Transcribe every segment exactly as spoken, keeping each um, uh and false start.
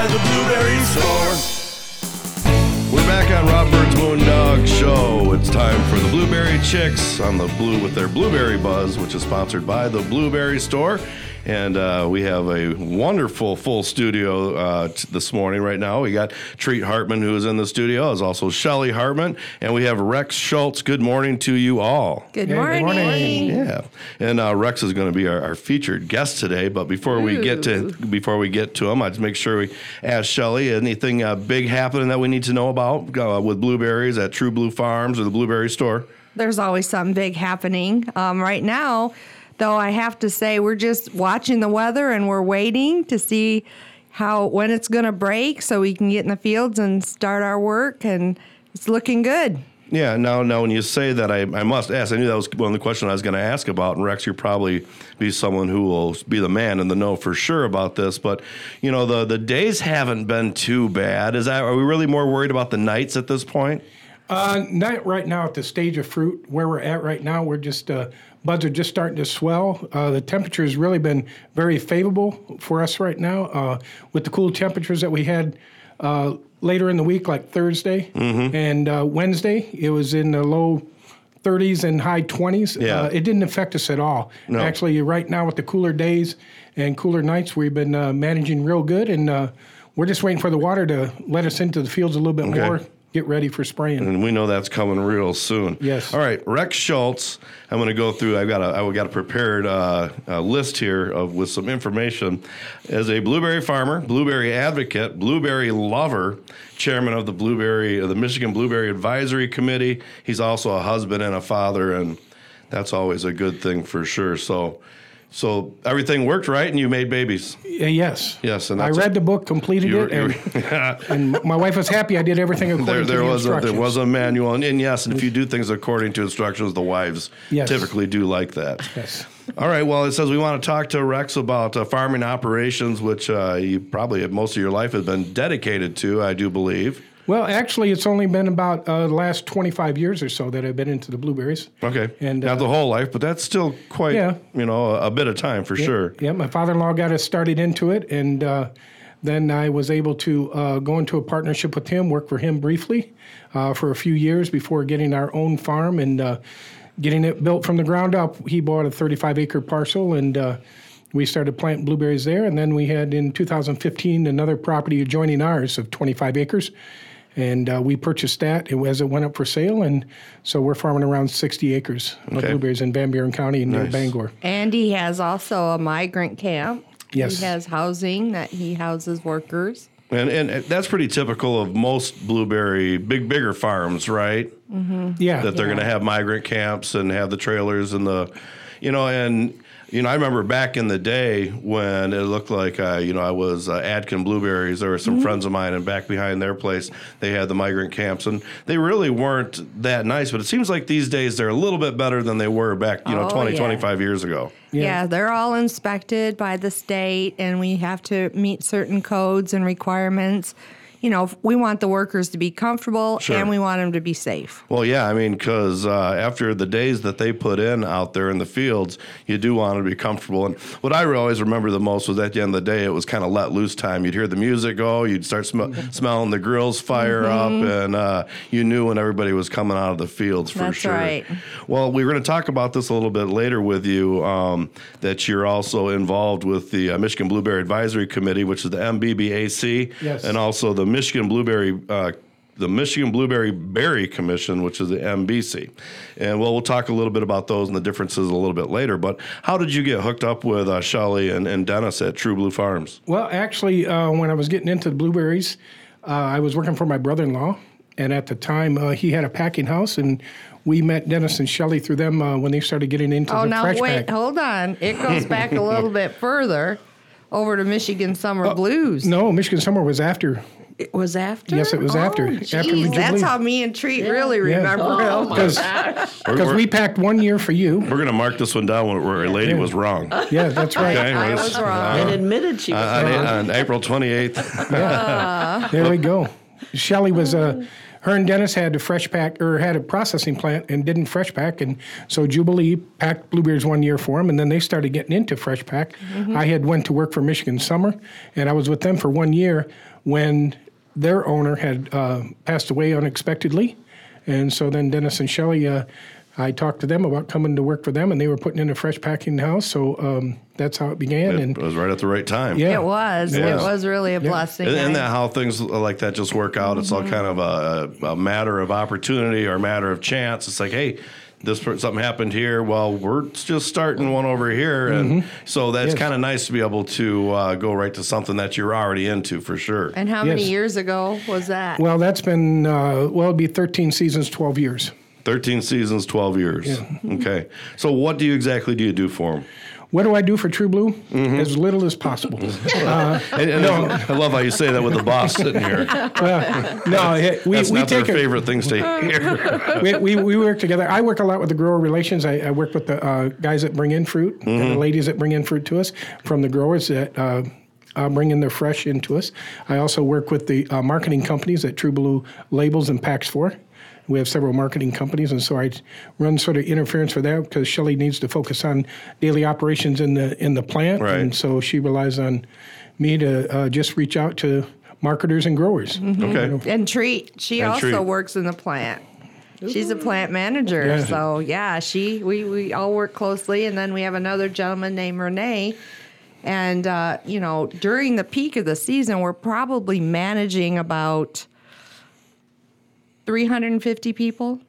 the Blueberry Store. We're back on Rob Bird's Moondog Show. It's time for the Blueberry Chicks on the Blue with their Blueberry Buzz, which is sponsored by the Blueberry Store. And uh, we have a wonderful full studio uh, t- this morning right now. We got Treat Hartman, who is in the studio. There's also Shelly Hartman. And we have Rex Schultz. Good morning to you all. Good Yeah, morning. good morning. Yeah, and uh, Rex is going to be our, our featured guest today. But before we get to before we get to him, I'd just make sure we ask Shelly anything uh, big happening that we need to know about uh, with blueberries at True Blue Farms or the Blueberry Store. There's always something big happening. Um, right now, though, I have to say we're just watching the weather and we're waiting to see how when it's going to break so we can get in the fields and start our work, and it's looking good. Yeah, now, now when you say that, I, I must ask. I knew that was one of the questions I was going to ask about. And Rex, you'll probably be someone who will be the man in the know for sure about this. But you know, the the days haven't been too bad. Is that? Are we really more worried about the nights at this point? Uh, not right now at the stage of fruit. Where we're at right now, we're just uh, buds are just starting to swell. Uh, the temperature has really been very favorable for us right now. Uh, with the cool temperatures that we had uh, later in the week, like Thursday Mm-hmm. and uh, Wednesday, it was in the low thirties and high twenties. Yeah. Uh, it didn't affect us at all. No. Actually, right now with the cooler days and cooler nights, we've been uh, managing real good, and uh, we're just waiting for the water to let us into the fields a little bit Okay. more. Get ready for spraying. And we know that's coming real soon. Yes. All right, Rex Schultz. I'm going to go through. I've got a I've got a prepared uh, uh, list here of with some information. As a blueberry farmer, blueberry advocate, blueberry lover, chairman of the blueberry, uh, the Michigan Blueberry Advisory Committee. He's also a husband and a father, and that's always a good thing for sure. So. So everything worked right, and you made babies. Uh, yes. Yes, and I that's read a- the book, completed You it, were- and, and my wife was happy. I did everything according There, to there the was a, instructions. there was a manual, and, and yes, and if you do things according to instructions, the wives Yes. typically do like that. Yes. All right. Well, it says we want to talk to Rex about uh, farming operations, which uh, you probably have most of your life has been dedicated to, I do believe. Well, actually, it's only been about uh, the last twenty-five years or so that I've been into the blueberries. Okay. And, not uh, the whole life, but that's still quite, Yeah. you know, a, a bit of time for sure. Yeah, my father-in-law got us started into it, and uh, then I was able to uh, go into a partnership with him, work for him briefly uh, for a few years before getting our own farm and uh, getting it built from the ground up. He bought a thirty-five acre parcel, and uh, we started planting blueberries there. And then we had in two thousand fifteen another property adjoining ours of twenty-five acres. And uh, we purchased that as it went up for sale, and so we're farming around sixty acres of Okay. blueberries in Van Buren County near Nice. Bangor. And he has also a migrant camp. Yes. He has housing that he houses workers. And and that's pretty typical of most blueberry, big, bigger farms, right? Yeah. That they're Yeah. going to have migrant camps and have the trailers and the, you know, and, you know, I remember back in the day when it looked like, uh, you know, I was uh, Adkin Blueberries. There were some friends of mine, and back behind their place, they had the migrant camps, and they really weren't that nice. But it seems like these days they're a little bit better than they were back, you know, Oh, twenty, yeah. twenty-five years ago. Yeah. Yeah, they're all inspected by the state, and we have to meet certain codes and requirements. You know, we want the workers to be comfortable, Sure. and we want them to be safe. Well, yeah, I mean, because uh, after the days that they put in out there in the fields, you do want to be comfortable. And what I always remember the most was at the end of the day, it was kind of let loose time. You'd hear the music go, you'd start sm- smelling the grills fire up, and uh, you knew when everybody was coming out of the fields for That's sure. right. Well, we're going to talk about this a little bit later with you, um, that you're also involved with the uh, Michigan Blueberry Advisory Committee, which is the M B B A C, Yes. and also the Michigan Blueberry uh, the Michigan Blueberry Berry Commission, which is the M B C. And well, we'll talk a little bit about those and the differences a little bit later. But how did you get hooked up with uh, Shelly and, and Dennis at True Blue Farms? Well, actually, uh, when I was getting into the blueberries, uh, I was working for my brother-in-law, and at the time uh, he had a packing house, and we met Dennis and Shelly through them uh, when they started getting into Oh, the now fresh wait, pack. hold on. It goes back a little bit further over to Michigan Summer Blues. No, Michigan Summer was after. It was after? Yes, it was oh, after- Geez, after the that's Jubilee. how me and Treat really remember Oh, him. my Because gosh. because we packed one year for you. We're going to mark this one down where, where a lady Yeah. was wrong. Yeah, that's right. Okay, I was- was wrong. And admitted she was Uh, on, wrong. on April twenty-eighth. There we go. Shelly was uh, her and Dennis had a fresh pack or had a processing plant and didn't fresh pack, and so Jubilee packed blueberries one year for them, and then they started getting into fresh pack. Mm-hmm. I had went to work for Michigan Summer, and I was with them for one year when their owner had uh, passed away unexpectedly, and so then Dennis and Shelley, uh, I talked to them about coming to work for them, and they were putting in a fresh packing house, so um, that's how it began. It and was right at the right time. Yeah. It was. Yeah. It was really a Yeah. blessing. Isn't I- that how things like that just work out? It's all kind of a, a matter of opportunity or a matter of chance. It's like, hey, this something happened here. Well, we're just starting one over here, and so that's Yes. kind of nice to be able to uh, go right to something that you're already into for sure. And how many Yes. years ago was that? Well, that's been, uh, well, it'd be thirteen seasons, twelve years. thirteen seasons, twelve years. Yeah. Okay. So what do you exactly do you do for them? What do I do for True Blue? As little as possible. uh, And, and I love how you say that with the boss sitting here. uh, no, it, we, That's we not their take a, favorite things to hear. we, we, we work together. I work a lot with the grower relations. I, I work with the uh, guys that bring in fruit and the ladies that bring in fruit to us from the growers that uh, uh, bring in their fresh into us. I also work with the uh, marketing companies that True Blue labels and packs for. We have several marketing companies, and so I run sort of interference for that because Shelley needs to focus on daily operations in the in the plant, Right. and so she relies on me to uh, just reach out to marketers and growers. Okay. And Treat, she And also Treat. works in the plant. She's a plant manager. Yeah. So, yeah, she we, we all work closely. And then we have another gentleman named Renee. And, uh, you know, during the peak of the season, we're probably managing about three hundred fifty people.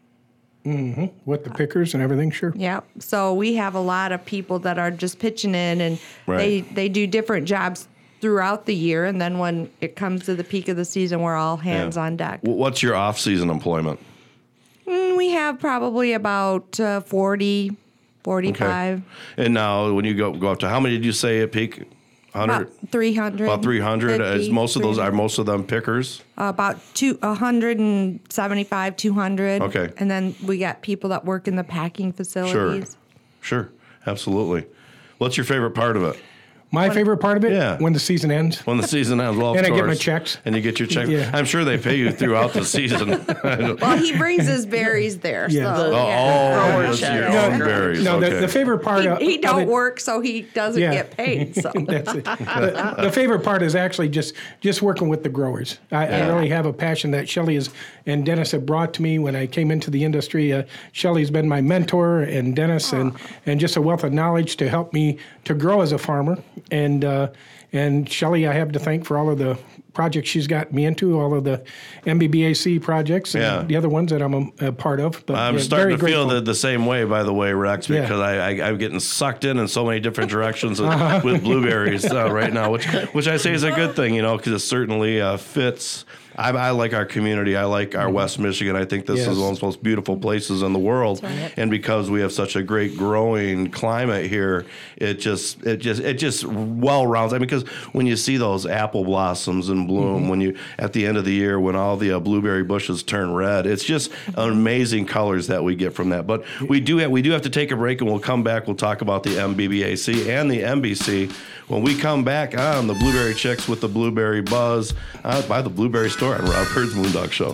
With the pickers and everything, sure. Yep. So we have a lot of people that are just pitching in, and Right. they, they do different jobs throughout the year. And then when it comes to the peak of the season, we're all hands Yeah. on deck. W- What's your off-season employment? Mm, we have probably about uh, forty, forty-five, And now when you go go up to, how many did you say at peak? one hundred? about three hundred. About three hundred. Is fifty, most of those, three are hundred. most of them pickers? Uh, about two, one hundred seventy-five, two hundred. Okay. And then we got people that work in the packing Sure. facilities. Sure. Absolutely. What's your favorite part of it? My favorite part of it, Yeah. when the season ends. When the season ends, well, of And I get my course. checks. And you get your check. Yeah. I'm sure they pay you throughout the season. Well, he brings his berries there. Yeah. So, Oh, yeah. oh, it's your No, own berries. No, okay. the, the favorite part of He, he of don't it- work, so he doesn't Yeah. get paid. So That's it. The, the favorite part is actually just just working with the growers. I, I really have a passion that Shelley is and Dennis have brought to me when I came into the industry. Uh, Shelley's been my mentor, and Dennis, and and just a wealth of knowledge to help me to grow as a farmer. And uh, and Shelley, I have to thank for all of the projects she's got me into, all of the M B B A C projects, and Yeah. the other ones that I'm a, a part of. But I'm yeah, starting very to feel grateful. the, the same way, by the way, Rex, Yeah. because I, I, I'm getting sucked in in so many different directions with, Uh-huh. with blueberries uh, right now, which which I say is a good thing, you know, because it certainly uh, fits. I, I like our community. I like our West Michigan. I think this Yes. is one of the most beautiful places in the world, and because we have such a great growing climate here, it just it just it just well rounds. I mean, because when you see those apple blossoms in bloom, when you at the end of the year when all the uh, blueberry bushes turn red, it's just amazing colors that we get from that. But we do have, we do have to take a break, and we'll come back. We'll talk about the M B B A C and the M B C when we come back on the Blueberry Chicks with the Blueberry Buzz uh, by the Blueberry Store on Rob Bird's Moondog Show.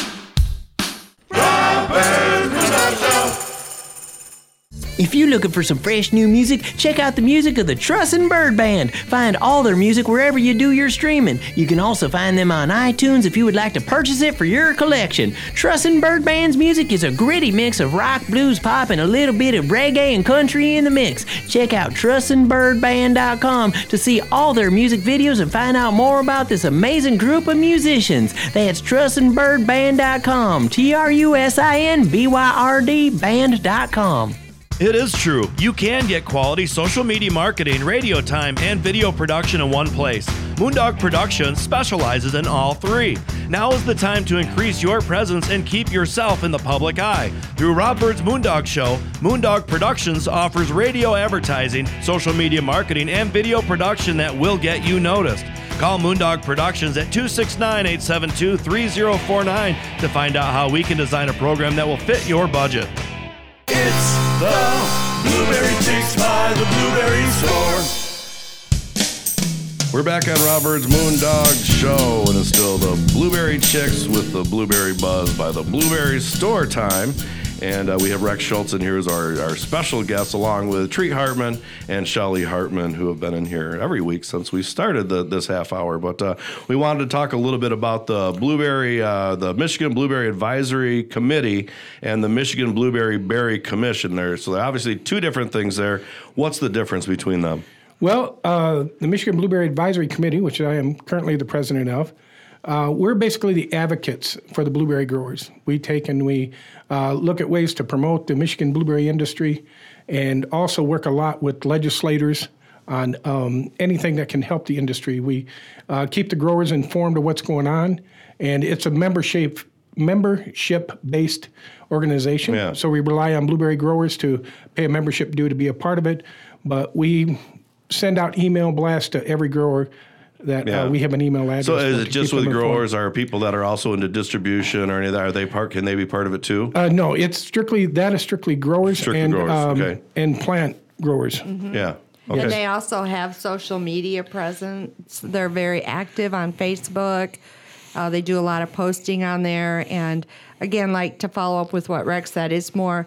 If you're looking for some fresh new music, check out the music of the Trussin' Bird Band. Find all their music wherever you do your streaming. You can also find them on iTunes if you would like to purchase it for your collection. Trussin' Bird Band's music is a gritty mix of rock, blues, pop, and a little bit of reggae and country in the mix. Check out trussin bird band dot com to see all their music videos and find out more about this amazing group of musicians. That's trussin bird band dot com. T R U S I N B Y R D band dot com. It is true. You can get quality social media marketing, radio time, and video production in one place. Moondog Productions specializes in all three. Now is the time to increase your presence and keep yourself in the public eye. Through Rob Bird's Moondog Show, Moondog Productions offers radio advertising, social media marketing, and video production that will get you noticed. Call Moondog Productions at two six nine, eight seven two, three zero four nine to find out how we can design a program that will fit your budget. It's the Blueberry Chicks by the Blueberry Store. We're back on Rob Bird's Moondog Show, and it's still the Blueberry Chicks with the Blueberry Buzz by the Blueberry Store time. And uh, we have Rex Schultz in here as our, our special guest, along with Treat Hartman and Shelly Hartman, who have been in here every week since we started the, this half hour. But uh, we wanted to talk a little bit about the Blueberry, uh, the Michigan Blueberry Advisory Committee and the Michigan Blueberry Berry Commission there. So they're obviously two different things there. What's the difference between them? Well, uh, the Michigan Blueberry Advisory Committee, which I am currently the president of, uh, we're basically the advocates for the blueberry growers. We take and we uh, look at ways to promote the Michigan blueberry industry and also work a lot with legislators on um, anything that can help the industry. We uh, keep the growers informed of what's going on, and it's a membership membership-based organization. Yeah. So we rely on blueberry growers to pay a membership due to be a part of it, but we send out email blasts to every grower that Yeah. uh, we have an email address. So is for it to just keep with them informed. growers? Are people that are also into distribution or any of that? Are they part? Can they be part of it too? Uh, no, it's strictly, that is strictly growers, Strictly and, growers, um, okay. and plant growers. Yeah. And Okay. they also have social media presence. They're very active on Facebook. Uh, they do a lot of posting on there. And again, like to follow up with what Rex said, it's more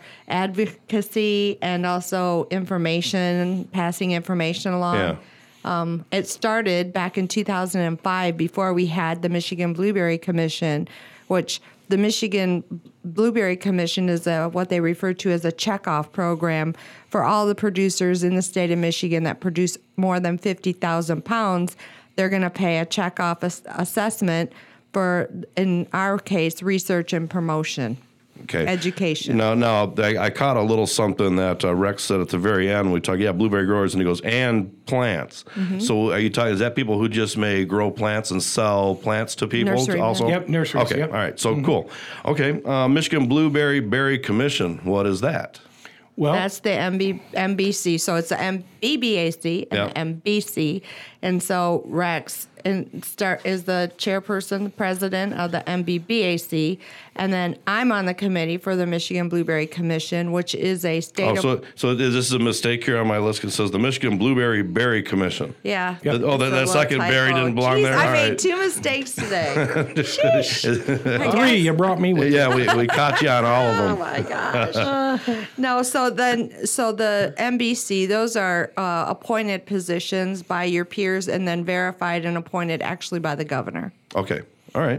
advocacy and also information, passing information along. Yeah. Um, it started back in two thousand five before we had the Michigan Blueberry Commission, which the Michigan Blueberry Commission is a, what they refer to as a checkoff program for all the producers in the state of Michigan that produce more than fifty thousand pounds. They're going to pay a checkoff ass- assessment for, in our case, research and promotion. Okay. Education. No, no, I, I caught a little something that uh, Rex said at the very end. We talk, yeah, blueberry growers, and he goes, and plants. Mm-hmm. So are you talking? Is that people who just may grow plants and sell plants to people Nurserymen. also? Yep, nurseries, Okay, yep. all right. So cool. Okay, uh, Michigan Blueberry Berry Commission. What is that? Well, That's the M B, M B C. So it's the M B B A C and Yeah. the M B C. And so Rex and start is the chairperson, the president of the M B B A C. And then I'm on the committee for the Michigan Blueberry Commission, which is a state Oh, of... so, so is this a mistake here on my list? It says the Michigan Blueberry Berry Commission. Yeah. Th- Oh, that, It's a that little second berry typo. didn't belong Jeez, there? I All made right. two mistakes today. Sheesh. I three guess. you brought me with. Yeah, we, we caught you on all of Oh them. my gosh. No, so then, so the M B C, those are uh, appointed positions by your peers and then verified and appointed actually by the governor. Okay, all right.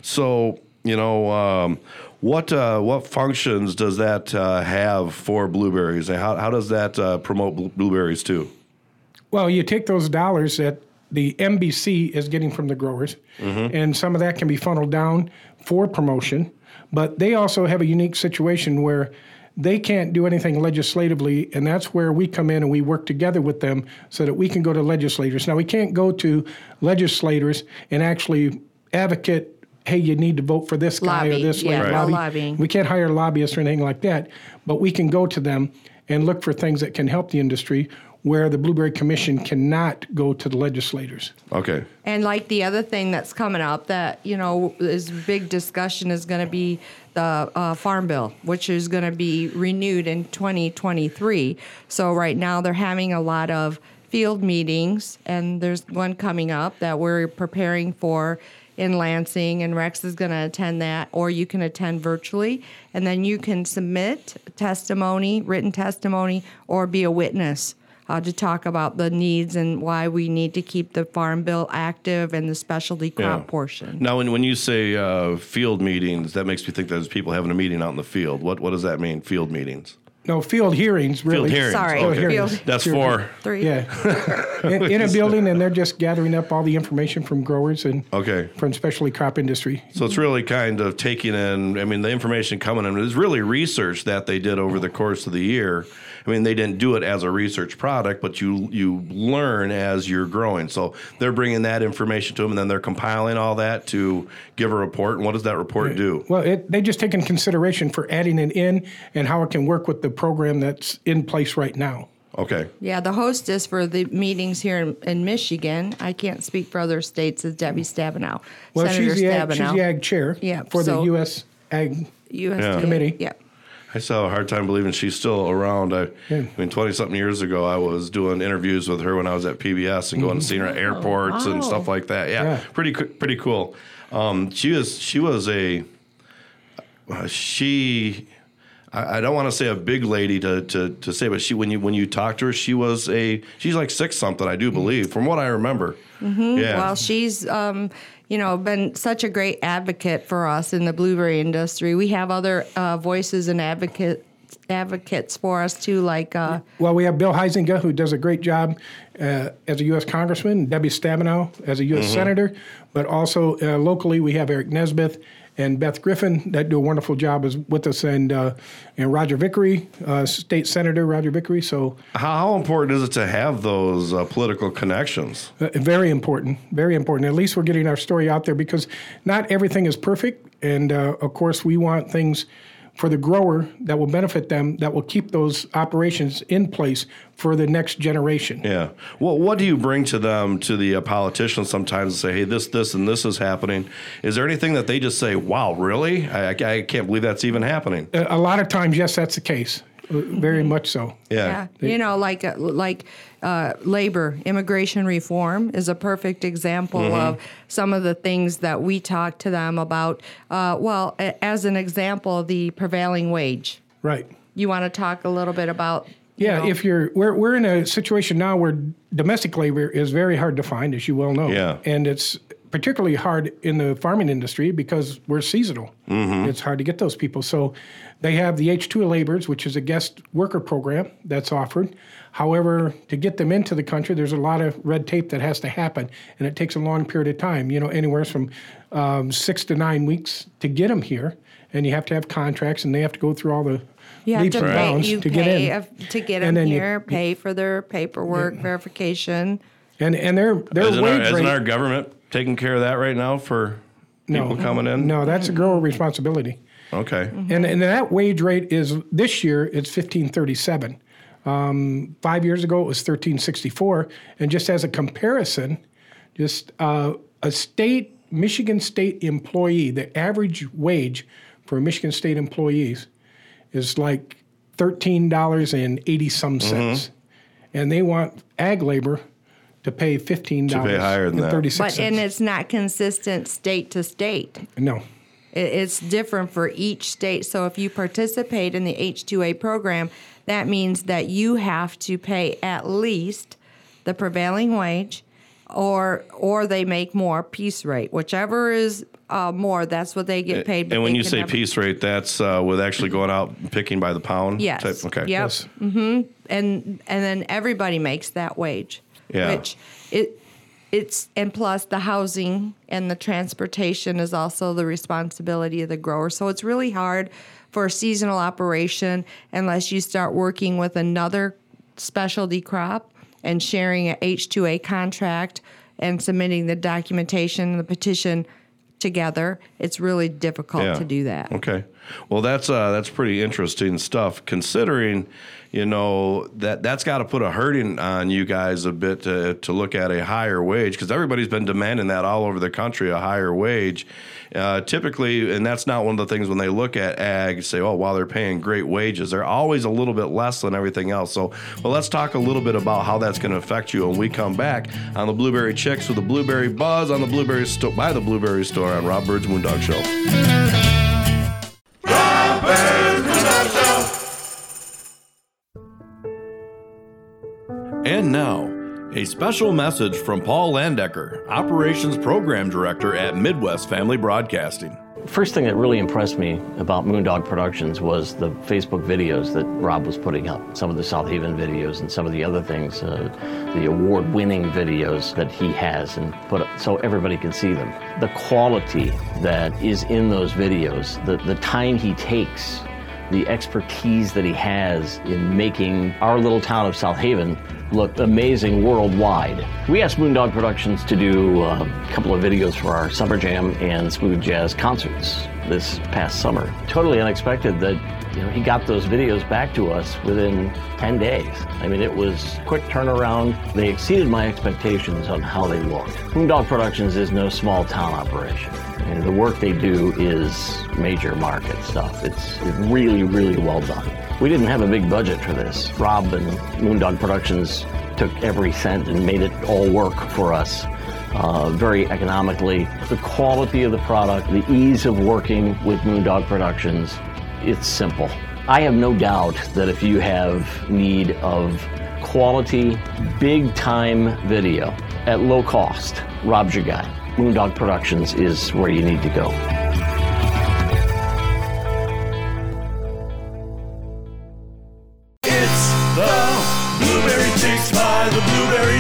So, you know, um, what uh, what functions does that uh, have for blueberries? And how, how does that uh, promote bl- blueberries too? Well, you take those dollars that the M B C is getting from the growers, and some of that can be funneled down for promotion, but they also have a unique situation where they can't do anything legislatively, and that's where we come in and we work together with them so that we can go to legislators. Now, we can't go to legislators and actually advocate, hey, you need to vote for this guy Lobby, or this way. yeah, or no lobby. lobbying. We can't hire lobbyists or anything like that, but we can go to them and look for things that can help the industry where the Blueberry Commission cannot go to the legislators. Okay. And like the other thing that's coming up that, you know, is big discussion is going to be the uh, Farm Bill, which is going to be renewed in twenty twenty-three. So right now they're having a lot of field meetings, and there's one coming up that we're preparing for in Lansing, and Rex is going to attend that, or you can attend virtually, and then you can submit testimony, written testimony, or be a witness. Uh, to talk about the needs and why we need to keep the Farm Bill active and the specialty crop Yeah. portion. Now, when, when you say uh, field meetings, that makes me think there's people having a meeting out in the field. What what does that mean, field meetings? No, field hearings, really. Field hearings. Sorry, Okay. hearings. field That's Field- for, three. Yeah. in, in a building, and they're just gathering up all the information from growers and okay. from specialty crop industry. So it's really kind of taking in, I mean, the information coming in is really research that they did over the course of the year. I mean, they didn't do it as a research product, but you you learn as you're growing. So they're bringing that information to them, and then they're compiling all that to give a report. And what does that report do? Well, it, they just take in consideration for adding it in and how it can work with the program that's in place right now. Okay. Yeah, the hostess for the meetings here in, in Michigan, I can't speak for other states, is Debbie Stabenow. Well, Senator she's the, ag, Stabenow. she's the ag chair Yeah, for so- the U S Ag. U S D A. Committee. Yeah. I still have a hard time believing she's still around. I, Yeah. I mean, twenty-something years ago, I was doing interviews with her when I was at P B S and going and seeing her at airports wow. and stuff like that. Yeah, Yeah. pretty co- pretty cool. Um, she was she was a uh, she. I, I don't want to say a big lady to, to, to say, but she when you when you talk to her, she was a she's like six something, I do believe, from what I remember. Mm-hmm. Yeah. Well, she's, um, you know, been such a great advocate for us in the blueberry industry. We have other uh, voices and advocate, advocates for us, too, like... Uh, Well, we have Bill Huizenga, who does a great job uh, as a U S congressman, Debbie Stabenow as a U S Mm-hmm. senator, but also uh, locally we have Eric Nesbitt and Beth Griffin that do a wonderful job as, with us, and uh, and Roger Vickery, uh, State Senator Roger Vickery. So How, how important is it to have those uh, political connections? uh, very important, very important. At least we're getting our story out there, because not everything is perfect, and uh, of course we want things for the grower that will benefit them, that will keep those operations in place for the next generation. Yeah. Well, what do you bring to them, to the uh, politicians sometimes, and say, hey, this, this, and this is happening? Is there anything that they just say, wow, really? I, I, I can't believe that's even happening. A, a lot of times, yes, that's the case. Uh, Very much so. Yeah. Yeah, you know, like uh, like uh, labor, immigration reform is a perfect example Mm-hmm. of some of the things that we talk to them about. Uh, well, a- as an example, the prevailing wage. Right. You want to talk a little bit about? you Yeah, know, if you're, we're, we're in a situation now where domestic labor is very hard to find, as you well know. Yeah. And it's particularly hard in the farming industry because we're seasonal. Mm-hmm. It's hard to get those people. So they have the H two A laborers, which is a guest worker program that's offered. However, to get them into the country, there's a lot of red tape that has to happen, and it takes a long period of time, you know, anywhere from um, six to nine weeks to get them here. And you have to have contracts, and they have to go through all the You have leaps to and pay, bounds you to pay get in. if- to get And them then you- here, pay for their paperwork, verification. And and their their Isn't, our, wage isn't rate. our government taking care of that right now for people coming in? No, that's a grower responsibility. Okay. And and that wage rate is this year it's fifteen thirty seven. Um, five years ago it was thirteen sixty four. And just as a comparison, just uh, a state Michigan State employee, the average wage for Michigan State employees is like thirteen dollars and eighty some cents, and they want ag labor to pay fifteen dollars To pay higher than and that. thirty six But cents. and it's not consistent state to state. no. It- It's different for each state. So if you participate in the H two A program, that means that you have to pay at least the prevailing wage, or or they make more piece rate, whichever is uh, more. That's what they get paid. but And when they you can say never- piece rate, that's uh, with actually going out and picking by the pound? yes, Type? Okay. yep, Yes. and and then everybody makes that wage, Yeah. which it. It's and plus the housing and the transportation is also the responsibility of the grower. So it's really hard for a seasonal operation unless you start working with another specialty crop and sharing a H two A contract and submitting the documentation and the petition together. It's really difficult Yeah. to do that. Okay. Well, that's uh, that's pretty interesting stuff. Considering, you know, that that's got to put a hurting on you guys a bit to to look at a higher wage, because everybody's been demanding that all over the country, a higher wage. Uh, typically, and that's not one of the things when they look at ag, say, oh, while they're paying great wages, they're always a little bit less than everything else. So, well, let's talk a little bit about how that's going to affect you when we come back on the Blueberry Chicks with the Blueberry Buzz on the Blueberry Store by the Blueberry Store on Rob Bird's Moondog Show. And now, a special message from Paul Landecker, Operations Program Director at Midwest Family Broadcasting. First thing that really impressed me about Moondog Productions was the Facebook videos that Rob was putting up. Some of the South Haven videos and some of the other things, uh, the award-winning videos that he has, and put up so everybody can see them. The quality that is in those videos, the, the time he takes, the expertise that he has in making our little town of South Haven look amazing worldwide. We asked Moondog Productions to do uh, a couple of videos for our Summer Jam and Smooth Jazz concerts this past summer. Totally unexpected that you know he got those videos back to us within ten days. I mean, it was quick turnaround. They exceeded my expectations on how they looked. Moondog Productions is no small town operation. And the work they do is major market stuff. It's really, really well done. We didn't have a big budget for this. Rob and Moondog Productions took every cent and made it all work for us uh, very economically. The quality of the product, the ease of working with Moondog Productions, it's simple. I have no doubt that if you have need of quality, big-time video at low cost, Rob's your guy. Moondog Productions is where you need to go. It's the Blueberry Chicks by the Blueberry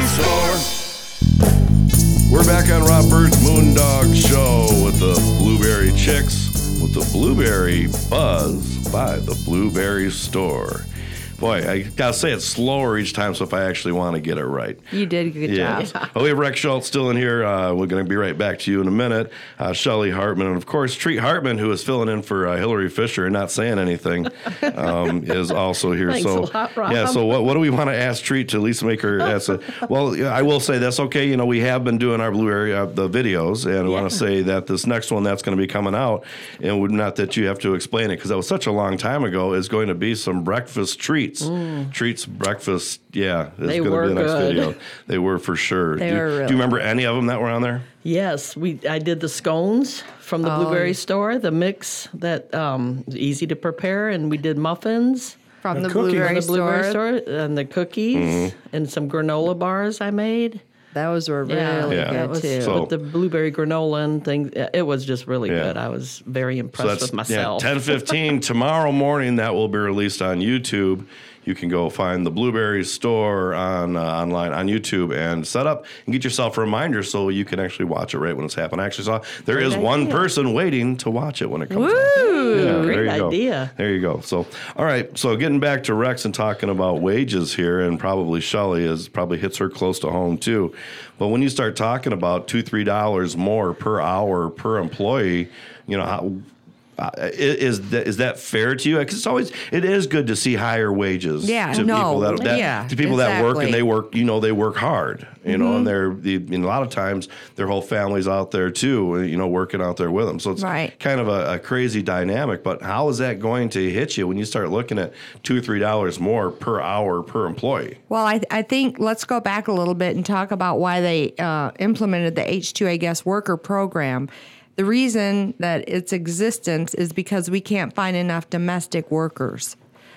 Store. We're back on Rob Bird's Moondog Show with the Blueberry Chicks with the Blueberry Buzz by the Blueberry Store. Boy, I gotta say it's slower each time, so if I actually want to get it right. You did a good Yeah. job. Well, we have Rex Schultz still in here. Uh, we're going to be right back to you in a minute. Uh, Shelly Hartman, and of course, Treat Hartman, who is filling in for uh, Hillary Fisher and not saying anything, um, is also here. Thanks so, a lot, Rob. yeah. So, what, what do we want to ask Treat to at least make her ask? A, well, yeah, I will say that's okay. You know, we have been doing our Blueberry uh, the videos, and I want to say that this next one that's going to be coming out, and would not that you have to explain it because that was such a long time ago, is going to be some breakfast treats. Mm. Treats breakfast, yeah, is They going to were be the next good. video. They were for sure. They do, were do really you remember any of them that were on there? Yes, we. I did the scones from the Oh, Blueberry yeah. Store, the mix that um, is easy to prepare, and we did muffins From The the cookies. Blueberry, from the Blueberry store. Store, and the cookies, and some granola bars I made. Those were Yeah, really Yeah. that good too. So- With the blueberry granola and things, it was just really Yeah. good. I was very impressed with myself. yeah, ten fifteen tomorrow morning. That will be released on YouTube. You can go find the Blueberry Store on uh, online on YouTube and set up and get yourself a reminder so you can actually watch it right when it's happening. I actually saw there is Great one idea. person waiting to watch it when it comes out. Woo! Yeah, Great there you go. idea. There you go. So, all right. So, getting back to Rex and talking about wages here, and probably Shelly is probably hits her close to home too. But when you start talking about two, three dollars more per hour per employee, you know how. Uh, is that is that fair to you? Because it's always it is good to see higher wages. Yeah, to no, people that, that yeah, to people that work exactly. and they work. You know, they work hard. You know, and they're the, and a lot of times their whole family's out there too. You know, working out there with them. So it's Right. kind of a, a crazy dynamic. But how is that going to hit you when you start looking at two or three dollars more per hour per employee? Well, I, I think let's go back a little bit and talk about why they uh, implemented the H two A guest worker program. The reason that its existence is because we can't find enough domestic workers.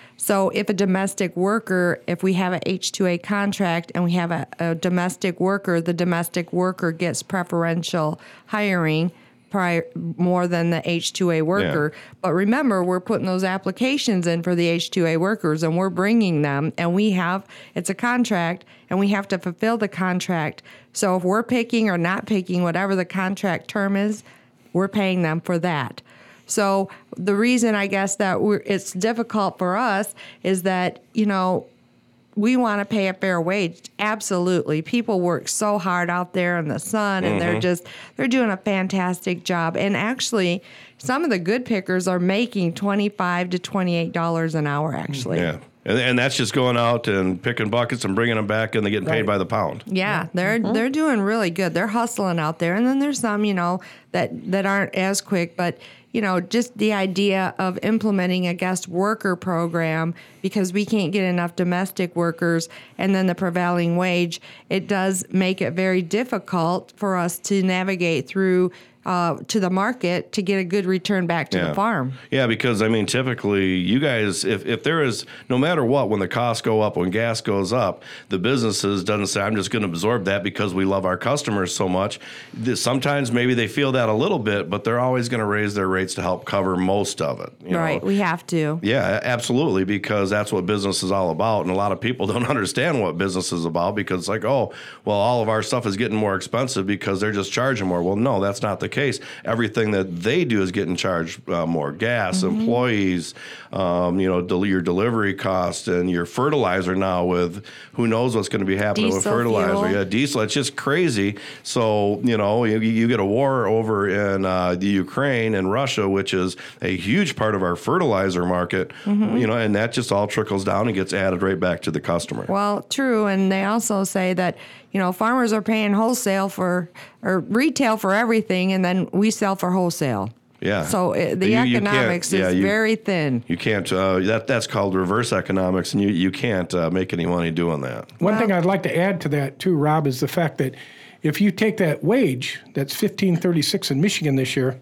So if a domestic worker, if we have a H two A contract and we have a, a domestic worker, the domestic worker gets preferential hiring prior, more than the H two A worker. Yeah. But remember, we're putting those applications in for the H two A workers and we're bringing them and we have, it's a contract and we have to fulfill the contract. So if we're picking or not picking whatever the contract term is, we're paying them for that. So the reason I guess that we're, it's difficult for us is that, you know, we want to pay a fair wage. Absolutely. People work so hard out there in the sun and they're just, they're doing a fantastic job. And actually, some of the good pickers are making twenty-five to twenty-eight dollars an hour, actually. Yeah. And, and that's just going out and picking buckets and bringing them back, and they're getting paid by the pound. Yeah, they're they're doing really good. They're hustling out there, and then there's some, you know, that that aren't as quick. But you know, just the idea of implementing a guest worker program because we can't get enough domestic workers, and then the prevailing wage, it does make it very difficult for us to navigate through uh, to the market to get a good return back to the farm. Yeah, because I mean, typically, you guys, if, if there is, no matter what, when the costs go up, when gas goes up, the businesses doesn't say, I'm just going to absorb that because we love our customers so much. This, sometimes maybe they feel that a little bit, but they're always going to raise their rates to help cover most of it. You Right, know? we have to. Yeah, absolutely, because that's what business is all about. And a lot of people don't understand what business is about because it's like, oh, well, all of our stuff is getting more expensive because they're just charging more. Well, no, that's not the case. Everything that they do is getting charged uh, more. Gas, mm-hmm. employees, um, you know, del- your delivery cost, and your fertilizer now with who knows what's going to be happening diesel with fertilizer. fuel. Yeah, diesel. It's just crazy. So, you know, you, you get a war over in uh, the Ukraine and Russia, which is a huge part of our fertilizer market, mm-hmm. you know, and that just all trickles down and gets added right back to the customer. Well, true. And they also say that, you know, farmers are paying wholesale for, or retail for everything, and then we sell for wholesale. Yeah. So uh, the You- you economics can't- is yeah, you- very thin. You can't, uh, that that's called reverse economics, and you, you can't uh, make any money doing that. One Well- thing I'd like to add to that too, Rob, is the fact that if you take that wage that's fifteen thirty-six in Michigan this year,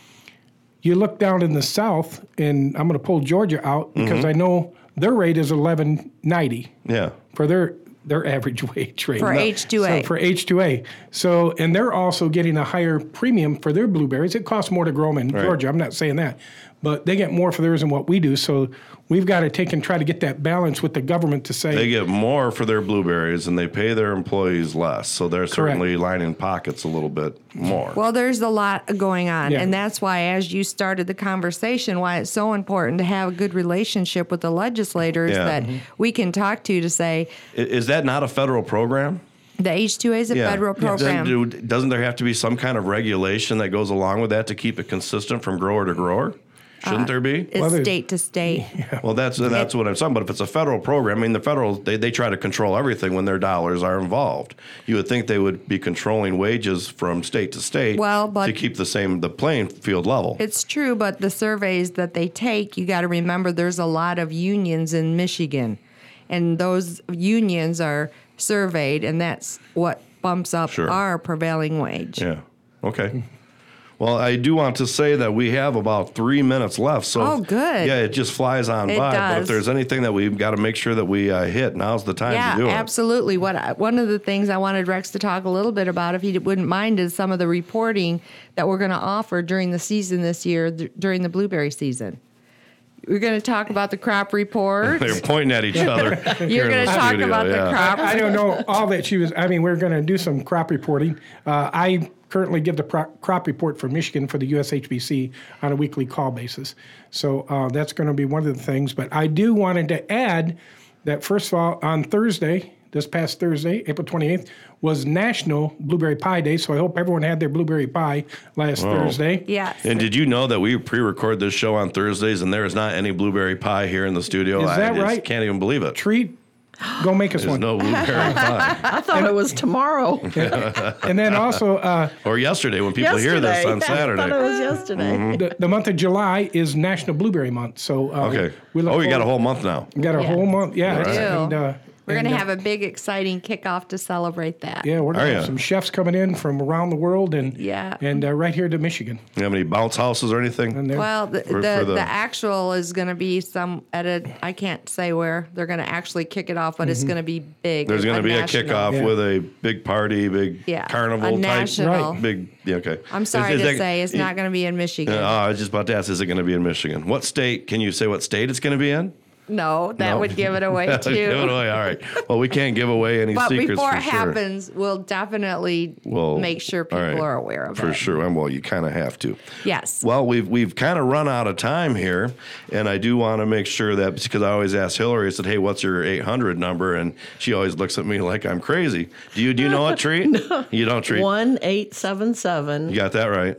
you look down in the South, and I'm going to pull Georgia out because Mm-hmm. I know their rate is eleven ninety Yeah. for their their average wage rate. For H two A. So for H two A. So, and they're also getting a higher premium for their blueberries. It costs more to grow them in Right. Georgia. I'm not saying that. But they get more for theirs than what we do. So we've got to take and try to get that balance with the government to say, They get more for their blueberries, and they pay their employees less. So they're certainly lining pockets a little bit more. Well, there's a lot going on, Yeah. and that's why, as you started the conversation, why it's so important to have a good relationship with the legislators Yeah. that we can talk to to say I- Is that not a federal program? the H two A is a federal program. Then do- doesn't there have to be some kind of regulation that goes along with that to keep it consistent from grower to grower? Shouldn't there be? It's Well, there's- state to state. Well, that's that's what I'm saying. But if it's a federal program, I mean, the federal they, they try to control everything when their dollars are involved. You would think they would be controlling wages from state to state, Well, but- to keep the same the playing field level. It's true, but the surveys that they take, you got to remember there's a lot of unions in Michigan, and those unions are surveyed, and that's what bumps up Sure. our prevailing wage. Yeah. Okay. Well, I do want to say that we have about three minutes left. So, Oh, good. Yeah, it just flies on It by. But if does. there's anything that we've got to make sure that we uh, hit, now's the time Yeah, to do it. absolutely. What I, one of the things I wanted Rex to talk a little bit about, if he wouldn't mind, is some of the reporting that we're going to offer during the season this year, th- during the blueberry season. We're going to talk about the crop report. They're pointing at each other. You're going to talk about the crop. I don't know all that she was. I mean, we're going to do some crop reporting. Uh, I currently give the pro- crop report for Michigan for the U S H B C on a weekly call basis. So uh, that's going to be one of the things. But I do wanted to add that, first of all, on Thursday, this past Thursday, April twenty-eighth, was National Blueberry Pie Day. So I hope everyone had their blueberry pie last Thursday. Yes. And did you know that we pre-record this show on Thursdays, and there is not any blueberry pie here in the studio? Is that I just right? can't even believe it. Treat, go make us There's one. no blueberry pie. I thought it was tomorrow. And then also, uh, Or yesterday when people hear this on I thought it Saturday. was yesterday. the, the month of July is National Blueberry Month. So uh, Okay. we look Oh, you got a forward- whole month now. We got a Yeah. whole month. Yeah. We do. And, uh, We're going to and, uh, have a big, exciting kickoff to celebrate that. Yeah, we're Are going to ya? have some chefs coming in from around the world and Yeah. and uh, right here to Michigan. You have any bounce houses or anything? And they're- Well, the, For- the, for the- the actual is going to be some at a, I can't say where they're going to actually kick it off, but it's going to be big. There's going to be a national. kickoff Yeah. with a big party, big Yeah, carnival a type. national. Right. Big, yeah, okay. I'm sorry Is- is to that- say it's not going to be in Michigan. Uh, oh, I was just about to ask, is it going to be in Michigan? What state? Can you say what state it's going to be in? no, that No. would give it away too. Give it away. All right. Well, we can't give away any But secrets before for it sure. happens, we'll definitely Well, make sure all people right. are aware of For it. sure. And well, you kind of have to. Yes. Well, we've we've kind of run out of time here, and I do want to make sure that because I always ask Hillary, I said, "Hey, what's your eight hundred number?" And she always looks at me like I'm crazy. Do you do you know what, Treat? No. You don't, Treat. One eight seven seven You got that right.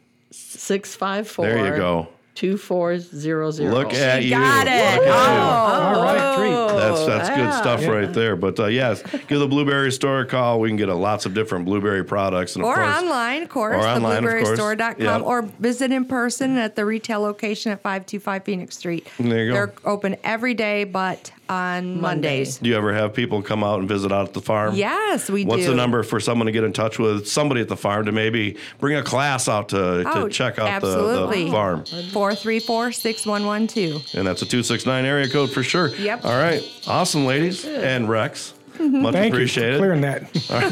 six five four. There you go. Two four zero zero. Look at you. got it. Look at you. All right, treat. That's that's good yeah. stuff right there. But uh, yes, give the Blueberry Store a call. We can get a, lots of different blueberry products, and of Or course, online, of course, Or the online, of blueberry course. store dot com, Yep. or visit in person at the retail location at five two five Phoenix Street. There you go. They're open every day but on Mondays. Do you ever have people come out and visit out at the farm? Yes, we What's do. the number for someone to get in touch with somebody at the farm to maybe bring a class out to, to Oh, check out the, absolutely. the farm? four three four, six one one two. And that's a two six nine area code for sure. Yep. All right. Awesome, ladies. And Rex. Much Thank you appreciated. for clearing that.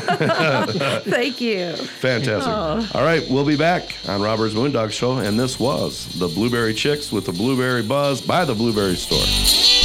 Thank you. Fantastic. All right, we'll be back on Robert's Moondog Show, and this was the Blueberry Chicks with the Blueberry Buzz by the Blueberry Store.